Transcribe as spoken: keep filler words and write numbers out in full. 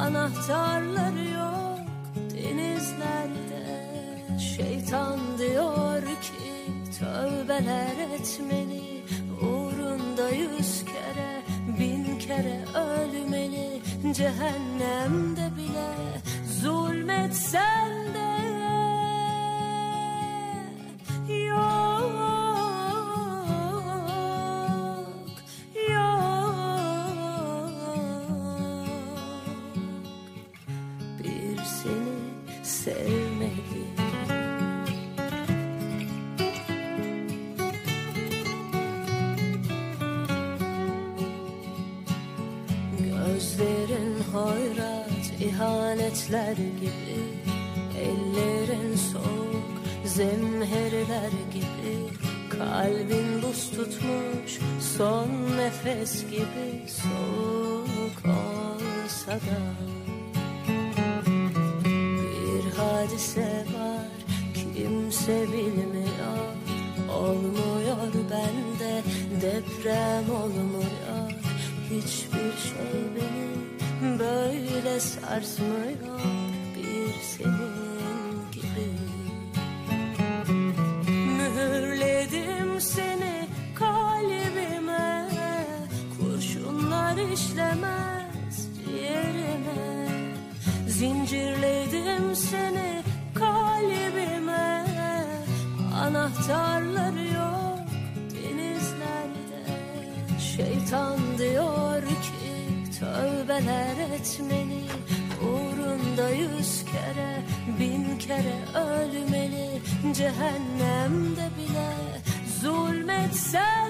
Anahtarları yok denizlerde. Şeytan diyor ki tövbeler etmeli, uğrunda yüz kere bin kere ölmeli. Cehennemde bile zulmetsen de yok, yok. Bir seni sevmedim. Gözlerin hoyrat ihanetler gibi, ellerin soğuk zemherler gibi, kalbin buz tutmuş son nefes gibi. Soğuk olsa da bir hadise var, kimse bilmiyor. Olmuyor bende, deprem olmuyor. Hiçbir şey beni böyle sarsmıyor, bir senin gibi. Mühürledim seni kalbime, kurşunlar işlemez ciğerime. Zincirledim seni kalbime, anahtarları yok denizlerde. Şeytan diyor ki tövbeler etmeli, uğrunda yüz kere bin kere ölmeli. Cehennemde bile zulmetsen